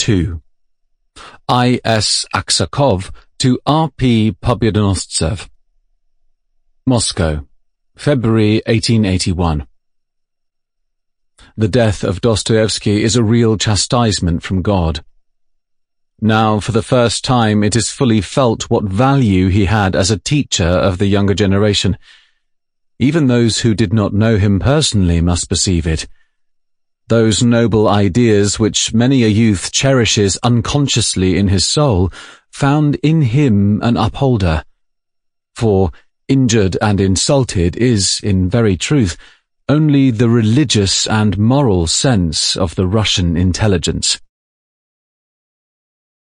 2. I.S. Aksakov to R.P. Pobedonostsev. Moscow, February 1881. The death of Dostoevsky is a real chastisement from God. Now, for the first time, it is fully felt what value he had as a teacher of the younger generation. Even those who did not know him personally must perceive it. Those noble ideas which many a youth cherishes unconsciously in his soul found in him an upholder. For injured and insulted is, in very truth, only the religious and moral sense of the Russian intelligence.